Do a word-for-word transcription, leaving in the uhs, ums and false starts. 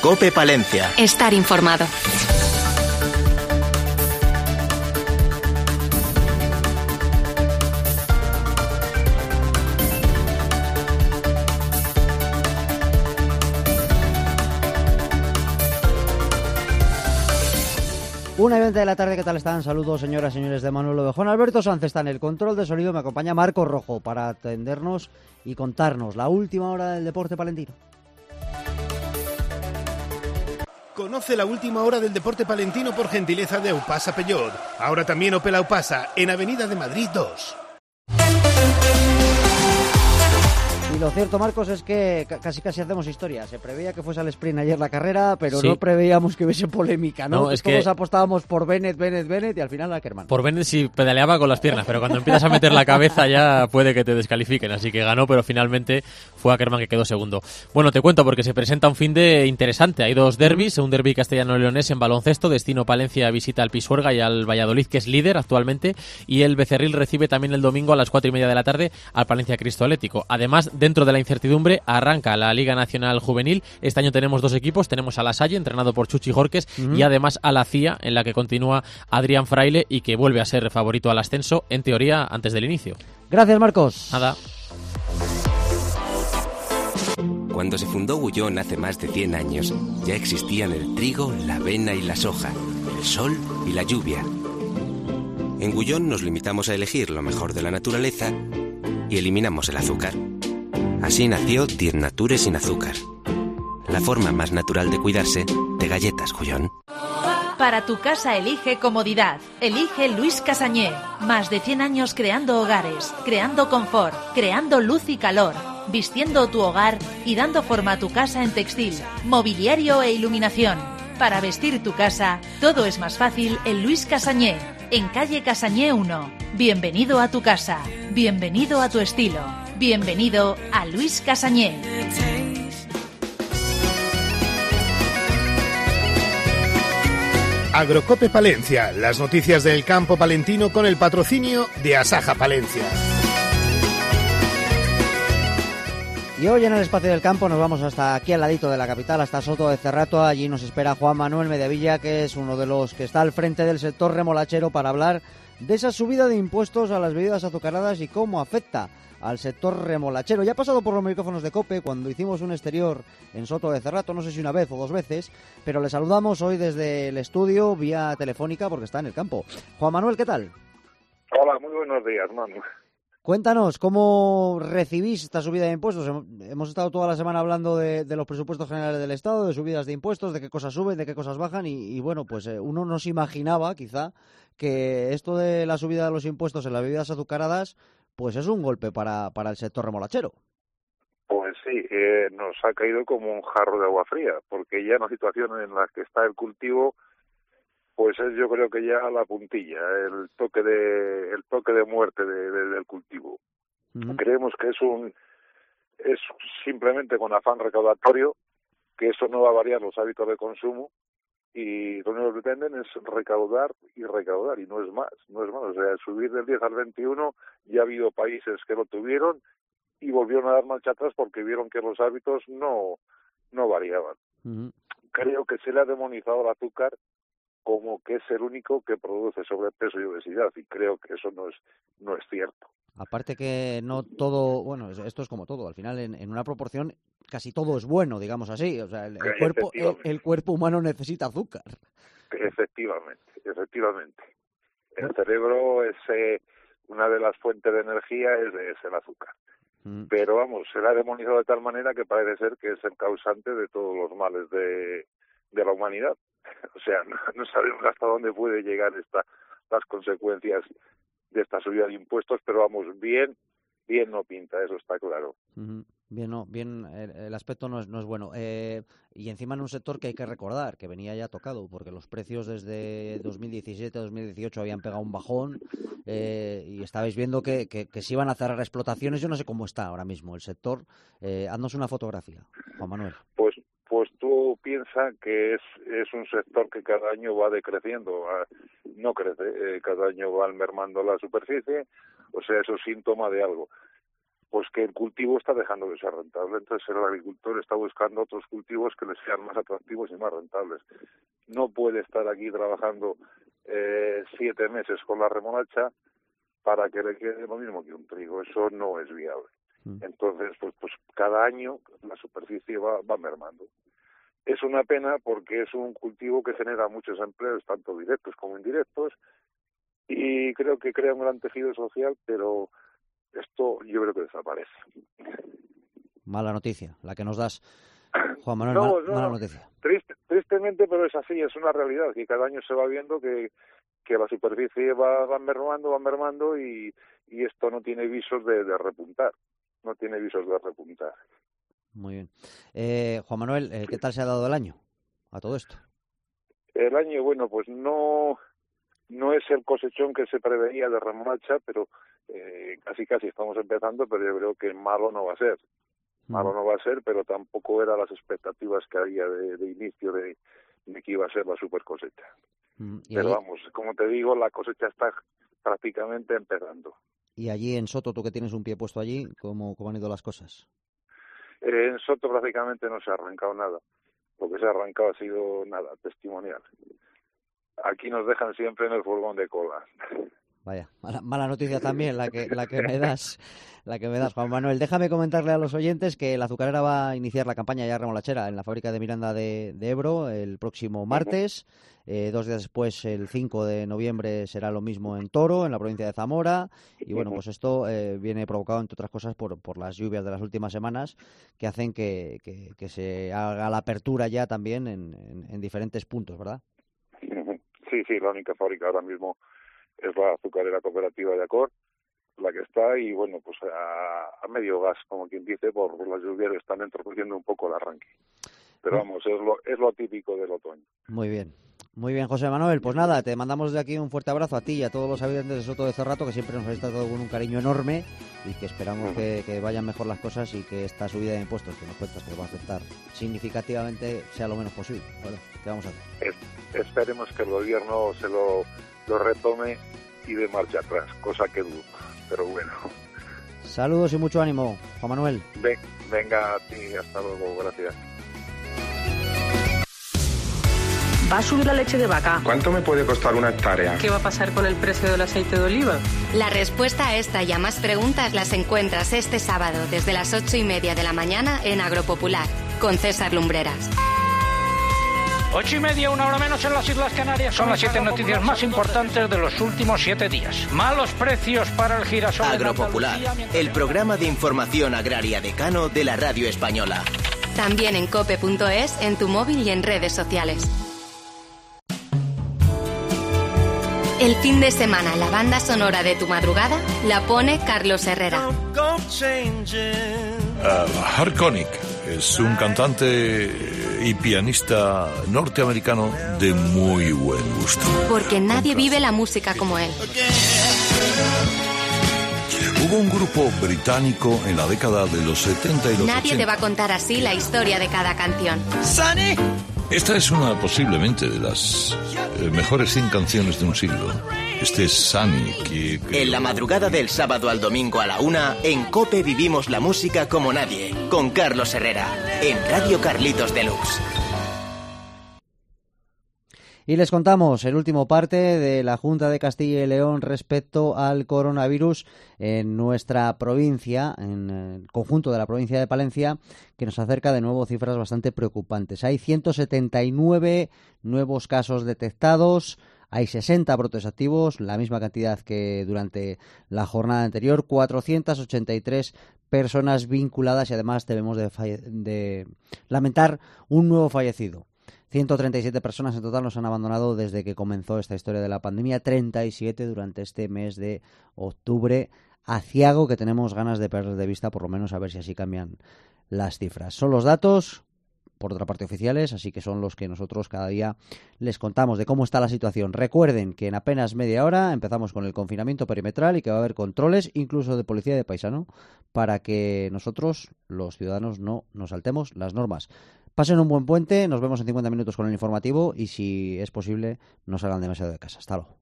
COPE Palencia. Estar informado. Una y veinte de la tarde, ¿qué tal están? Saludos, señoras y señores de Manuel de Juan Alberto Sanz está en el control de sonido. Me acompaña Marco Rojo para atendernos y contarnos la última hora del deporte palentino. Conoce la última hora del deporte palentino por gentileza de Eupasa Peugeot. Ahora también Opel Eupasa, en Avenida de Madrid dos. Y lo cierto, Marcos, es que casi casi hacemos historia. Se preveía que fuese al sprint ayer la carrera, pero sí. no preveíamos que hubiese polémica, ¿no? no es Todos que... apostábamos por Bennett, Bennett, Bennett y al final Ackermann. Por Bennett sí pedaleaba con las piernas, pero cuando empiezas a meter la cabeza ya puede que te descalifiquen. Así que ganó, pero finalmente fue Ackermann que quedó segundo. Bueno, te cuento porque se presenta un fin de interesante. Hay dos derbis, un derbi castellano-leonés en baloncesto. Destino Palencia visita al Pisuerga y al Valladolid, que es líder actualmente. Y el Becerril recibe también el domingo a las cuatro y media de la tarde al Palencia Cristo Atlético. Además, dentro de la incertidumbre, arranca la Liga Nacional Juvenil. Este año tenemos dos equipos, tenemos a La Salle, entrenado por Chuchi Jorques, uh-huh. y además a la C I A, en la que continúa Adrián Fraile y que vuelve a ser favorito al ascenso, en teoría, antes del inicio. Gracias, Marcos. Nada. Cuando se fundó Gullón hace más de cien años, ya existían el trigo, la avena y la soja, el sol y la lluvia. En Gullón nos limitamos a elegir lo mejor de la naturaleza y eliminamos el azúcar. Así nació Dir Nature sin azúcar. La forma más natural de cuidarse de galletas Gullón. Para tu casa elige comodidad. Elige Luis Casañé. Más de cien años creando hogares, creando confort, creando luz y calor, vistiendo tu hogar y dando forma a tu casa en textil, mobiliario e iluminación. Para vestir tu casa, todo es más fácil en Luis Casañé, en calle Casañé uno. Bienvenido a tu casa. Bienvenido a tu estilo. Bienvenido a Luis Casañé. Agrocope Palencia, las noticias del campo palentino con el patrocinio de Asaja Palencia. Y hoy en el espacio del campo nos vamos hasta aquí al ladito de la capital, hasta Soto de Cerrato. Allí nos espera Juan Manuel Mediavilla, que es uno de los que está al frente del sector remolachero, para hablar de esa subida de impuestos a las bebidas azucaradas y cómo afecta al sector remolachero. Ya ha pasado por los micrófonos de COPE cuando hicimos un exterior en Soto de Cerrato, no sé si una vez o dos veces, pero le saludamos hoy desde el estudio vía telefónica porque está en el campo. Juan Manuel, ¿qué tal? Hola, muy buenos días, Manu. Cuéntanos, ¿cómo recibís esta subida de impuestos? Hemos estado toda la semana hablando de, de los presupuestos generales del Estado, de subidas de impuestos, de qué cosas suben, de qué cosas bajan y, y bueno, pues eh, uno no se imaginaba, quizá, que esto de la subida de los impuestos en las bebidas azucaradas pues es un golpe para, para el sector remolachero. Pues sí, eh, nos ha caído como un jarro de agua fría, porque ya en la situación en la que está el cultivo, pues es yo creo que ya la puntilla, el toque de el toque de muerte de, de, del cultivo. Uh-huh. Creemos que es un es simplemente con afán recaudatorio, que eso no va a variar los hábitos de consumo, y lo único que pretenden es recaudar y recaudar, y no es más, no es más. O sea, subir del diez al veintiuno, ya ha habido países que lo tuvieron y volvieron a dar marcha atrás porque vieron que los hábitos no, no variaban. Uh-huh. Creo que se le ha demonizado el azúcar como que es el único que produce sobrepeso y obesidad, y creo que eso no es, no es cierto. Aparte que no todo, bueno, esto es como todo, al final en, en una proporción casi todo es bueno, digamos así, o sea, el, el cuerpo el, el cuerpo humano necesita azúcar. Efectivamente, efectivamente. El cerebro es eh, una de las fuentes de energía es, es el azúcar. Mm. Pero vamos, se la ha demonizado de tal manera que parece ser que es el causante de todos los males de, de la humanidad. O sea, no, no sabemos hasta dónde puede llegar esta, las consecuencias de esta subida de impuestos, pero vamos, bien, bien no pinta, eso está claro. Uh-huh. Bien, no, bien, el, el aspecto no es, no es bueno. Eh, y encima en un sector que hay que recordar, que venía ya tocado, porque los precios desde dos mil diecisiete a dos mil dieciocho habían pegado un bajón, eh, y estabais viendo que, que, que se iban a cerrar explotaciones. Yo no sé cómo está ahora mismo el sector. Eh, haznos una fotografía, Juan Manuel. Pues pues tú piensas que es es un sector que cada año va decreciendo, no crece, eh, cada año va mermando la superficie, o sea, eso es síntoma de algo. pues que el cultivo está dejando de ser rentable. Entonces el agricultor está buscando otros cultivos que les sean más atractivos y más rentables. No puede estar aquí trabajando eh, siete meses con la remolacha para que le quede lo mismo que un trigo. Eso no es viable. Entonces, pues, pues cada año la superficie va, va mermando. Es una pena porque es un cultivo que genera muchos empleos, tanto directos como indirectos, y creo que crea un gran tejido social, pero esto yo creo que desaparece. Mala noticia, la que nos das, Juan Manuel, no, mal, no, mala noticia. Triste, tristemente, pero es así, es una realidad, que cada año se va viendo que, que la superficie va, va mermando, va mermando, y, y esto no tiene visos de, de repuntar, no tiene visos de repuntar. Muy bien. Eh, Juan Manuel, eh, ¿qué tal se ha dado el año a todo esto? El año, bueno, pues no... No es el cosechón que se preveía de remolacha, pero eh, casi casi estamos empezando, pero yo creo que malo no va a ser. Malo no va a ser, pero tampoco eran las expectativas que había de, de inicio de, de que iba a ser la super cosecha. Mm, pero allí, vamos, como te digo, la cosecha está prácticamente empezando. Y allí en Soto, tú que tienes un pie puesto allí, ¿cómo, cómo han ido las cosas? Eh, en Soto prácticamente no se ha arrancado nada. Lo que se ha arrancado ha sido nada, testimonial. Aquí nos dejan siempre en el furgón de cola. Vaya, mala, mala noticia también la que la que me das, la que me das, Juan Manuel. Déjame comentarle a los oyentes que la azucarera va a iniciar la campaña ya remolachera en la fábrica de Miranda de, de Ebro el próximo martes. Eh, dos días después, el cinco de noviembre, será lo mismo en Toro, en la provincia de Zamora. Y bueno, pues esto eh, viene provocado, entre otras cosas, por, por las lluvias de las últimas semanas que hacen que, que, que se haga la apertura ya también en, en, en diferentes puntos, ¿verdad? Sí, sí, la única fábrica ahora mismo es la azucarera cooperativa de Acor, la que está, y bueno, pues a, a medio gas, como quien dice, por, por las lluvias que están entorpeciendo un poco el arranque. Pero vamos, es lo, es lo típico del otoño. Muy bien. Muy bien, José Manuel. Pues nada, te mandamos de aquí un fuerte abrazo a ti y a todos los habitantes de Soto de Cerrato, que siempre nos habéis tratado con un cariño enorme y que esperamos que, que vayan mejor las cosas y que esta subida de impuestos que nos cuentas que va a afectar significativamente sea lo menos posible. Bueno, ¿qué vamos a hacer? Es, esperemos que el gobierno se lo, lo retome y dé marcha atrás, cosa que dudo, pero bueno. Saludos y mucho ánimo, Juan Manuel. Ven, venga a ti, hasta luego, gracias. ¿Va a subir la leche de vaca? ¿Cuánto me puede costar una hectárea? ¿Qué va a pasar con el precio del aceite de oliva? La respuesta a esta y a más preguntas las encuentras este sábado desde las ocho y media de la mañana en Agropopular, con César Lumbreras. Ocho y media, una hora menos en las Islas Canarias. Son las siete noticias más importantes de los últimos siete días. Malos precios para el girasol. Agropopular, el programa de información agraria decano de la radio española. También en cope punto es, en tu móvil y en redes sociales. El fin de semana, la banda sonora de tu madrugada la pone Carlos Herrera. Uh, Harkonik es un cantante y pianista norteamericano de muy buen gusto. Porque nadie vive la música como él. Hubo un grupo británico en la década de los setenta y los Nadie ochenta. te va a contar así la historia de cada canción. ¡Sunny! Esta es una posiblemente de las eh, mejores cien canciones de un siglo. Este es Sunny. Que, que... En la madrugada del sábado al domingo a la una, en COPE vivimos la música como nadie, con Carlos Herrera, en Radio Carlitos Deluxe. Y les contamos el último parte de la Junta de Castilla y León respecto al coronavirus en nuestra provincia, en el conjunto de la provincia de Palencia, que nos acerca de nuevo cifras bastante preocupantes. Hay ciento setenta y nueve nuevos casos detectados, hay sesenta brotes activos, la misma cantidad que durante la jornada anterior, cuatrocientas ochenta y tres personas vinculadas y además debemos de, falle- de lamentar un nuevo fallecido. ciento treinta y siete personas en total nos han abandonado desde que comenzó esta historia de la pandemia, treinta y siete durante este mes de octubre aciago que tenemos ganas de perder de vista, por lo menos a ver si así cambian las cifras. Son los datos, por otra parte oficiales, así que son los que nosotros cada día les contamos de cómo está la situación. Recuerden que en apenas media hora empezamos con el confinamiento perimetral y que va a haber controles, incluso de policía de paisano, para que nosotros, los ciudadanos, no nos saltemos las normas. Pasen un buen puente, nos vemos en cincuenta minutos con el informativo y si es posible no salgan demasiado de casa. Hasta luego.